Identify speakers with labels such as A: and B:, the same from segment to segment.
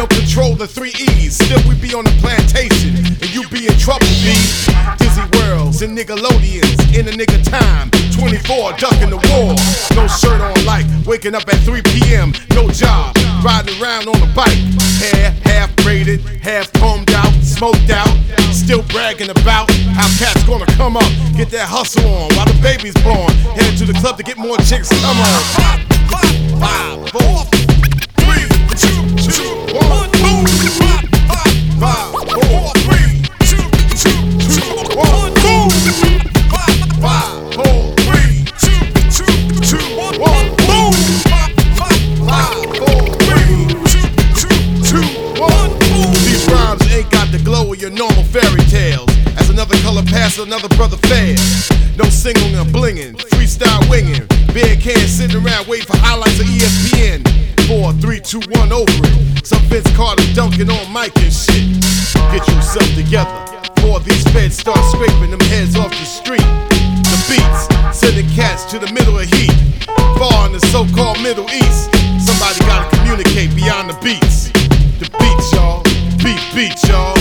A: don't control the 3 E's. Still we be on the plantation, and you be in trouble, B. Dizzy Worlds and Nickelodeons in a nigga time. 24 ducking the war. No shirt on like waking up at 3 p.m. No job, riding around on a bike. Hair half braided, half combed out, smoked out. Still bragging about how cats gonna come up, get that hustle on while the baby's born. Headed to the club to get more chicks. Come on. 5, 4, 3, 2, 1, boom. 5, 4, 3, 2, 1, boom. 5, 4, 3, 2, 1, boom. 5, 4, 3, 2, 1, boom. These rhymes ain't got the glow of your normal fairy tales. As another color passes, another brother fails. No singing or blinging, freestyle winging. Beer cans sitting around waiting for highlights of ESPN. 4, 3, 2, 1 over it. Some Vince Carter dunking on Mike and shit. Get yourself together before these feds start scraping them heads off the street. The beats sending cats to the middle of heat. Far in the so-called Middle East. Somebody gotta communicate beyond the beats. The beats, y'all. Beat, y'all.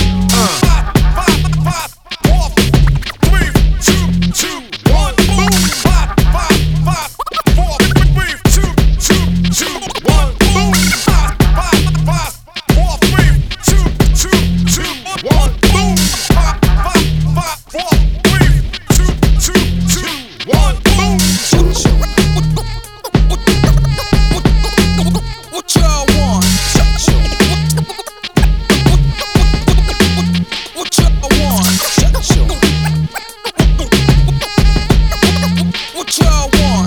A: 5, 4, 3, 2, 1, boom. 5, 4, 3, 2, 1, boom. 5, 4, 3, 2, 1, boom. 5, 4, 3, 2, 1, boom. What y'all want? What y'all want? What y'all want?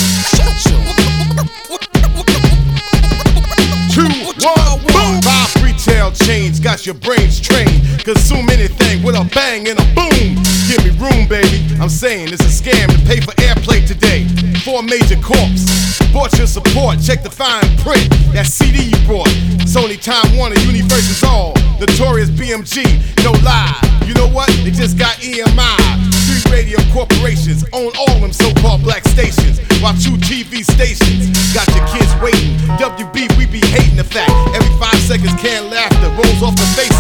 A: 2, 1, boom. 5 retail chains got your brains trained. Consume anything with a bang and a boom. Give me room, baby. I'm saying it's a scam to pay for airplay today. 4 major corps bought your support. Check the fine print. That CD you brought. Sony, Time Warner, Universal's all. Notorious BMG, no lie. You know what? They just got EMI. 3 radio corporations own all them so-called black stations. While 2 TV stations got your kids waiting. WB, we be hating the fact. Every 5 seconds canned laughter rolls off the face